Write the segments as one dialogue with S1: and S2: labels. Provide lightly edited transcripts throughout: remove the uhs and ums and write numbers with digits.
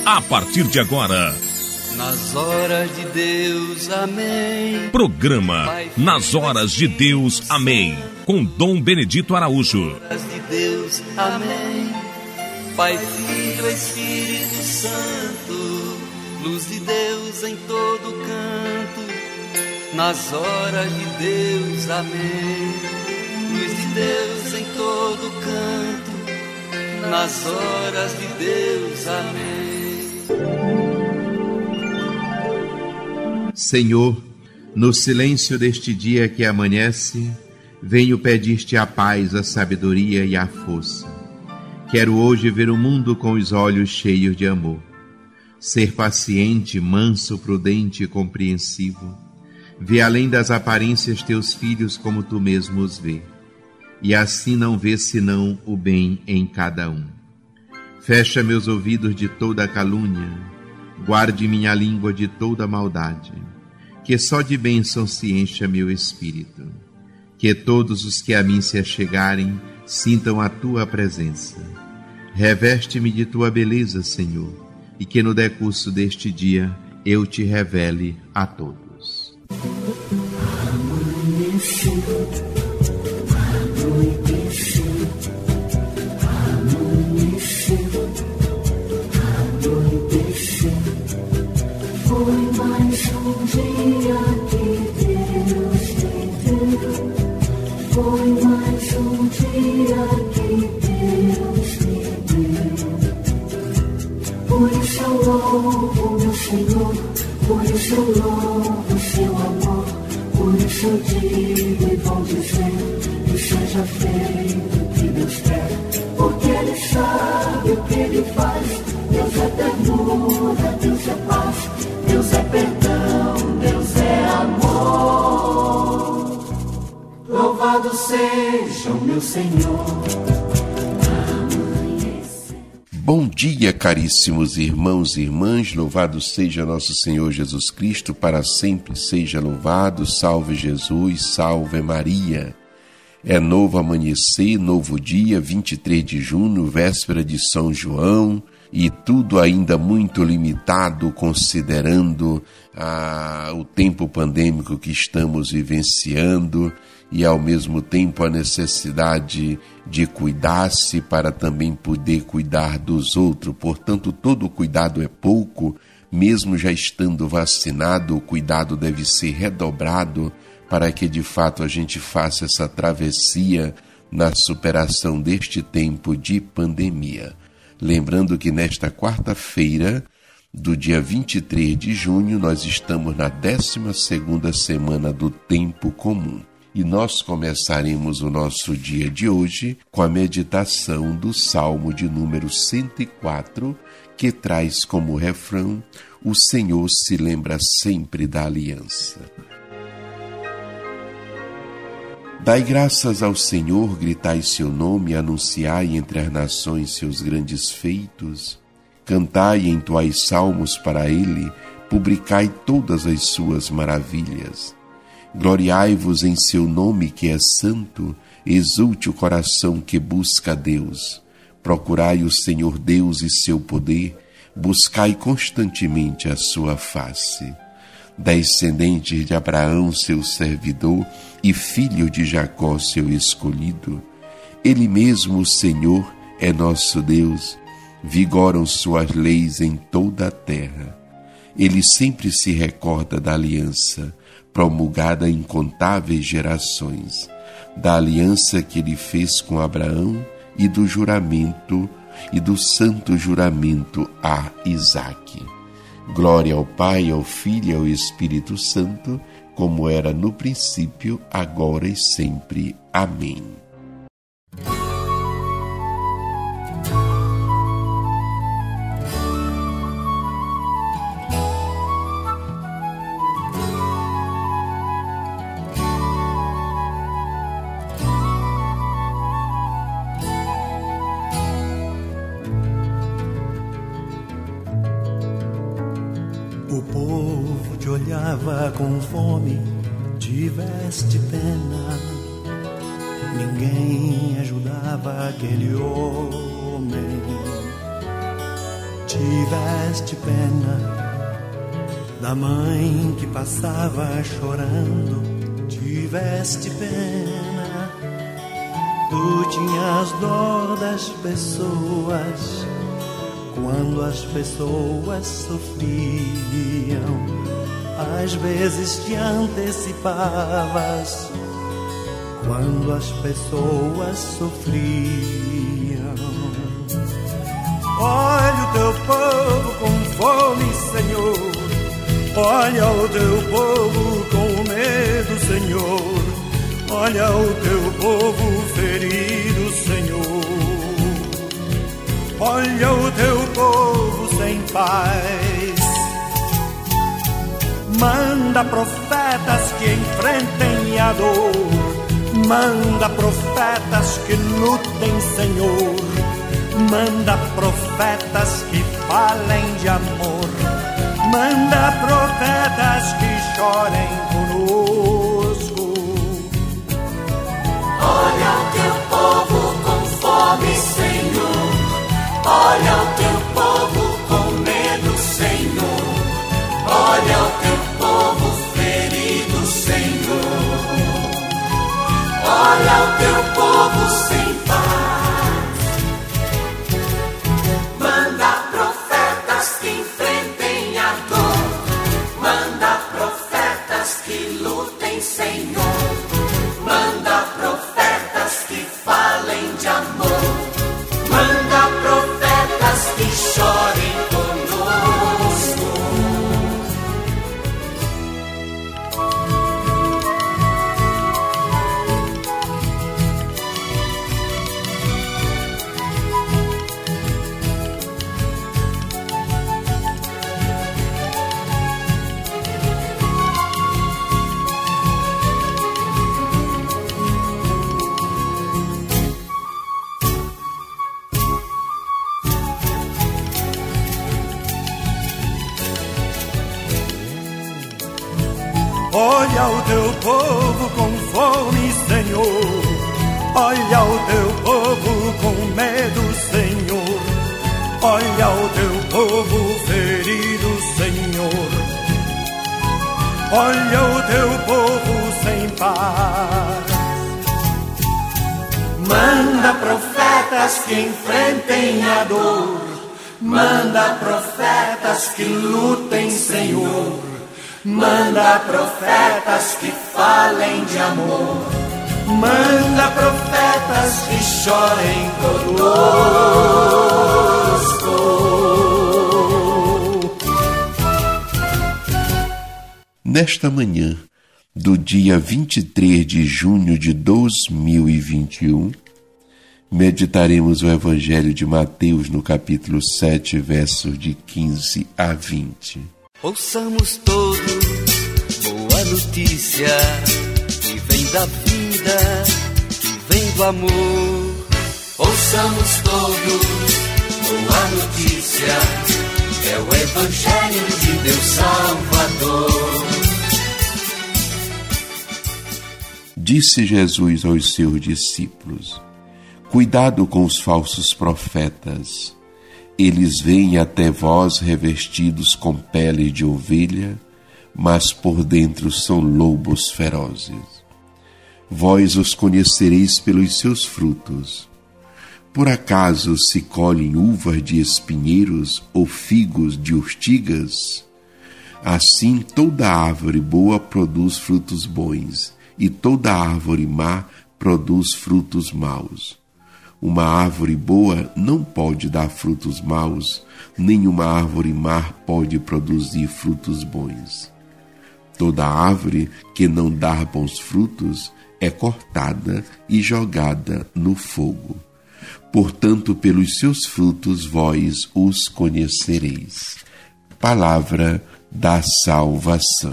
S1: a partir de agora.
S2: Nas horas de Deus, amém.
S1: Programa Nas Horas de Deus, amém. Com Dom Benedito Araújo.
S2: Nas horas de Deus, amém. Pai, Filho, Espírito Santo, luz de Deus em todo canto. Nas horas de Deus, amém. Luz de Deus em todo canto. Nas horas de Deus, amém.
S3: Senhor, no silêncio deste dia que amanhece, venho pedir-te a paz, a sabedoria e a força. Quero hoje ver o mundo com os olhos cheios de amor. Ser paciente, manso, prudente e compreensivo. Ver além das aparências teus filhos como tu mesmo os vê. E assim não ver senão o bem em cada um. Fecha meus ouvidos de toda calúnia. Guarde minha língua de toda maldade. Que só de bênção se encha meu espírito. Que todos os que a mim se achegarem sintam a tua presença. Reveste-me de tua beleza, Senhor, e que no decurso deste dia eu te revele a todos.
S4: Foi mais um dia que Deus me deu. Foi mais um dia que Deus me deu. Por isso eu louvo meu Senhor, por isso eu louvo seu amor. Por isso eu digo e vou dizer que seja feito o que Deus quer. Porque Ele sabe o que Ele faz. Deus é ternura, Deus é paz. Deus é perdão, Deus é amor. Louvado seja o meu Senhor.
S5: Bom dia, caríssimos irmãos e irmãs. Louvado seja nosso Senhor Jesus Cristo, para sempre seja louvado. Salve Jesus, salve Maria. É novo amanhecer, novo dia, 23 de junho, véspera de São João. E tudo ainda muito limitado, considerando o tempo pandêmico que estamos vivenciando e, ao mesmo tempo, a necessidade de cuidar-se para também poder cuidar dos outros. Portanto, todo cuidado é pouco, mesmo já estando vacinado, o cuidado deve ser redobrado para que, de fato, a gente faça essa travessia na superação deste tempo de pandemia. Lembrando que nesta quarta-feira, do dia 23 de junho, nós estamos na 12ª semana do tempo comum. E nós começaremos o nosso dia de hoje com a meditação do Salmo de número 104, que traz como refrão: o Senhor se lembra sempre da aliança. Dai graças ao Senhor, gritai seu nome, anunciai entre as nações seus grandes feitos. Cantai e entoai salmos para ele, publicai todas as suas maravilhas. Gloriai-vos em seu nome que é santo, exulte o coração que busca a Deus. Procurai o Senhor Deus e seu poder, buscai constantemente a sua face. Descendentes de Abraão, seu servidor, e filho de Jacó, seu escolhido. Ele mesmo, o Senhor, é nosso Deus, vigoram suas leis em toda a terra. Ele sempre se recorda da aliança, promulgada em incontáveis gerações, da aliança que ele fez com Abraão e do juramento, e do santo juramento a Isaque. Glória ao Pai, ao Filho e ao Espírito Santo, como era no princípio, agora e sempre. Amém.
S6: O povo te olhava com fome, tiveste pena. Ninguém ajudava aquele homem. tiveste pena da mãe que passava chorando, tiveste pena. Tu tinhas dó das pessoas quando as pessoas sofriam. Às vezes te antecipavas quando as pessoas sofriam. Olha o teu povo com fome, Senhor. Olha o teu povo com medo, Senhor. Olha o teu povo ferido, Senhor. Olha o teu povo sem paz. Manda profetas que enfrentem a dor. Manda profetas que lutem, Senhor. Manda profetas que falem de amor. Manda profetas que chorem conosco.
S4: Olha o teu povo com fome, Senhor. Olha o teu povo com medo, Senhor. Olha o teu povo ferido, Senhor. Olha o teu povo sem paz. Manda profetas que enfrentem a dor. Manda profetas que lutem, Senhor. Manda profetas que falem de amor. Manda profetas que chorem conosco.
S6: Olha o teu povo com fome, Senhor. Olha o teu povo com medo, Senhor. Olha o teu povo ferido, Senhor. Olha o teu povo sem paz.
S4: Manda profetas que enfrentem a dor. Manda profetas que lutem, Senhor. Manda profetas que falem de amor. Manda profetas que chorem conosco.
S5: Nesta manhã do dia 23 de junho de 2021, meditaremos o Evangelho de Mateus no capítulo 7, versos de 15 a 20.
S2: Ouçamos todos boa notícia que vem da vida, que vem do amor.
S4: Ouçamos todos boa notícia, é o Evangelho de Deus Salvador.
S5: Disse Jesus aos seus discípulos: cuidado com os falsos profetas. Eles vêm até vós revestidos com pele de ovelha, mas por dentro são lobos ferozes. Vós os conhecereis pelos seus frutos. Por acaso se colhem uvas de espinheiros ou figos de urtigas? Assim toda árvore boa produz frutos bons, e toda árvore má produz frutos maus. Uma árvore boa não pode dar frutos maus, nem uma árvore má pode produzir frutos bons. Toda árvore que não dá bons frutos é cortada e jogada no fogo. Portanto, pelos seus frutos vós os conhecereis. Palavra da salvação.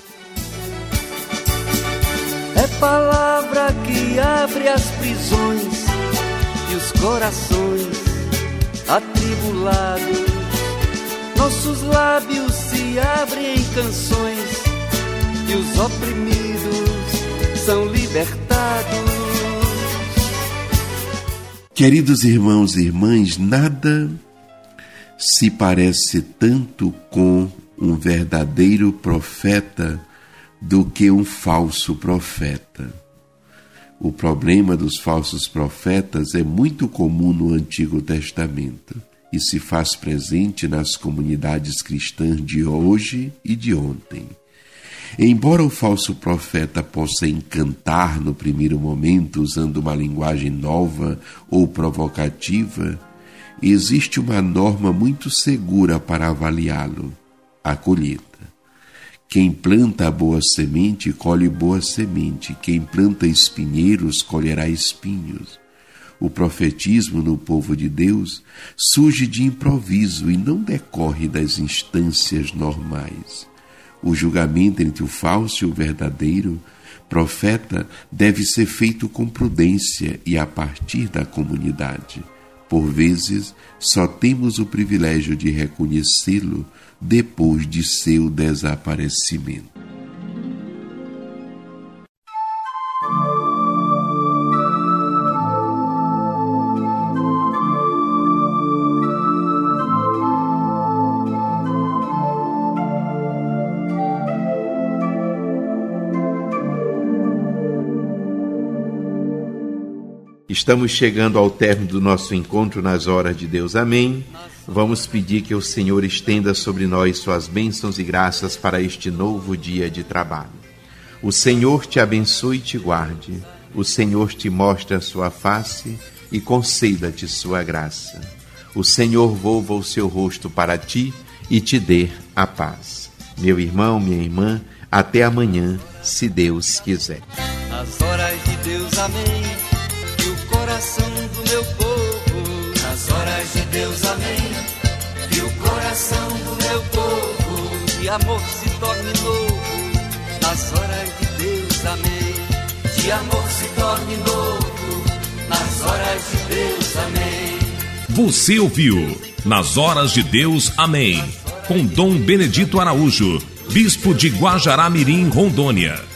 S2: É palavra que abre as prisões e os corações atribulados. Nossos lábios se abrem em canções e os oprimidos são libertados.
S5: Queridos irmãos e irmãs, nada se parece tanto com um verdadeiro profeta do que um falso profeta. O problema dos falsos profetas é muito comum no Antigo Testamento e se faz presente nas comunidades cristãs de hoje e de ontem. Embora o falso profeta possa encantar no primeiro momento usando uma linguagem nova ou provocativa, existe uma norma muito segura para avaliá-lo: a colheita. Quem planta a boa semente, colhe boa semente. Quem planta espinheiros, colherá espinhos. O profetismo no povo de Deus surge de improviso e não decorre das instâncias normais. O julgamento entre o falso e o verdadeiro profeta deve ser feito com prudência e a partir da comunidade. Por vezes, só temos o privilégio de reconhecê-lo depois de seu desaparecimento.
S3: Estamos chegando ao término do nosso encontro nas horas de Deus. Amém. Vamos pedir que o Senhor estenda sobre nós suas bênçãos e graças para este novo dia de trabalho. O Senhor te abençoe e te guarde. O Senhor te mostre a sua face e conceda-te sua graça. O Senhor volva o seu rosto para ti e te dê a paz. Meu irmão, minha irmã, até amanhã, se Deus quiser.
S2: Nas horas de Deus, amém. Coração do meu povo, nas horas de Deus, amém. E o coração do meu povo, de amor se torne novo, nas horas de Deus, amém. De amor se torne novo, nas horas de Deus, amém.
S1: Você ouviu Nas Horas de Deus, amém, com Dom Benedito Araújo, bispo de Guajará-Mirim, Rondônia.